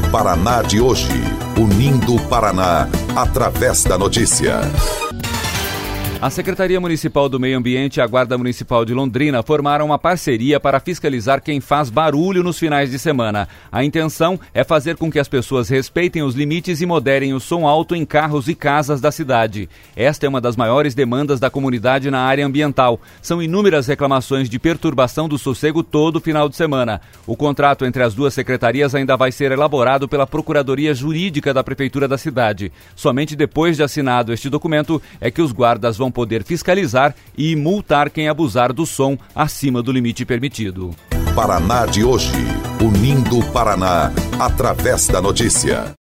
Paraná de hoje, unindo o Paraná através da notícia. A Secretaria Municipal do Meio Ambiente e a Guarda Municipal de Londrina formaram uma parceria para fiscalizar quem faz barulho nos finais de semana. A intenção é fazer com que as pessoas respeitem os limites e moderem o som alto em carros e casas da cidade. Esta é uma das maiores demandas da comunidade na área ambiental. São inúmeras reclamações de perturbação do sossego todo final de semana. O contrato entre as duas secretarias ainda vai ser elaborado pela Procuradoria Jurídica da Prefeitura da cidade. Somente depois de assinado este documento é que os guardas vão poder fiscalizar e multar quem abusar do som acima do limite permitido. Paraná de hoje, unindo o Paraná através da notícia.